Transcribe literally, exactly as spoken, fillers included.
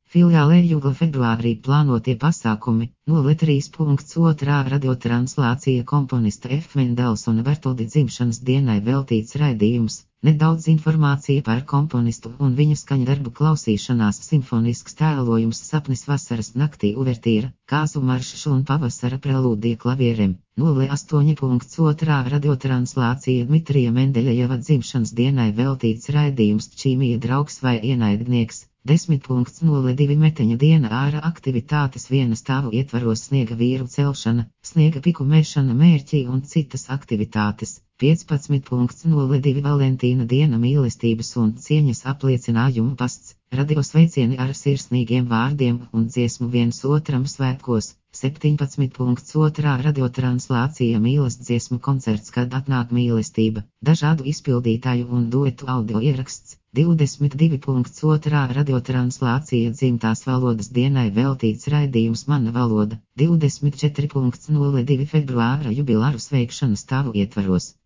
Filiālē Jugla februārī plānotie pasākumi, nulle trīs otrā radiotranslācija komponista F. Mendelsona Bertoldi dzimšanas dienai veltīts raidījums, nedaudz informācija par komponistu un viņa skaņdarbu klausīšanās, simfonisks tēlojums Sapnis vasaras naktī uvertīra, kāzu maršs un pavasara prelūdija klavierem, nulle astoņi otrā radiotranslācija Dmitrija Mendeļejeva dzimšanas dienai veltīts raidījums Čīmija draugs vai ienaidnieks. desmit nulle divi meteņa diena ārā aktivitātes viena stāvu ietvaros sniega vīru celšana, sniega piku mešana mērķī un citas aktivitātes. piecpadsmit nulle divi Valentīna diena mīlestības un cieņas apliecinājumu pasts, radio sveicieni ar sirsnīgiem vārdiem un dziesmu viens otram svētkos. septiņpadsmit otrā radiotranslācija mīlas dziesmu koncerts, kad atnāk mīlestība, dažādu izpildītāju un duetu audio ieraksts. divdesmit divi otrā radiotranslācija dzimtās valodas dienai veltīts raidījums Mana valoda, divdesmit četri nulle divi februāra jubilāru sveikšanu stāvu ietvaros.